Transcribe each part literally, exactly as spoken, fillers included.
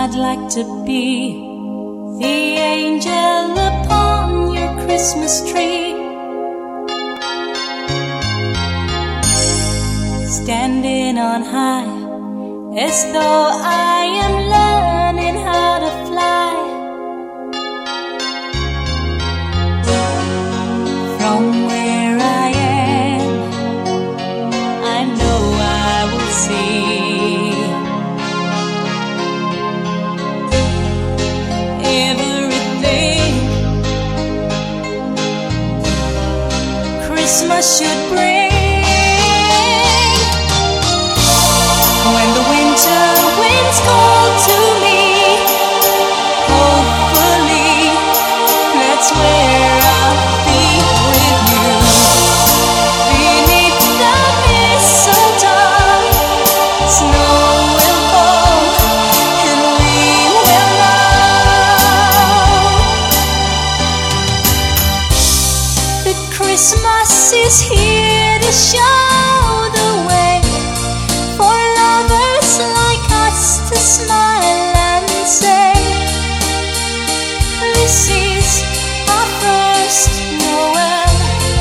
I'd like to be the angel upon your Christmas tree, standing on high as though I am learning how to fly. From where I am, I know I will see everything Christmas should bring. When the winter winds call to me, hopefully that's where I'll be with you. Beneath the mistletoe, snow will fall and we will know that Christmas is here to show the way for lovers like us to smile and say, this is our first Noel.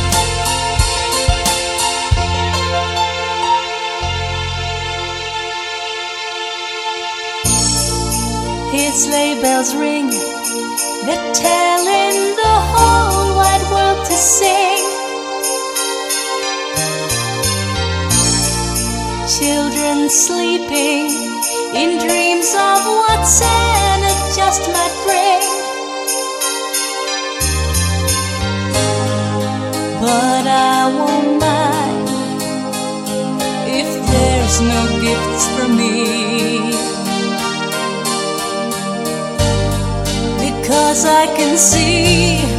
Hear sleigh bells ring, they're telling the whole wide world to sing. Children sleeping in dreams of what Santa just might bring. But I won't mind if there's no gifts for me, because I can see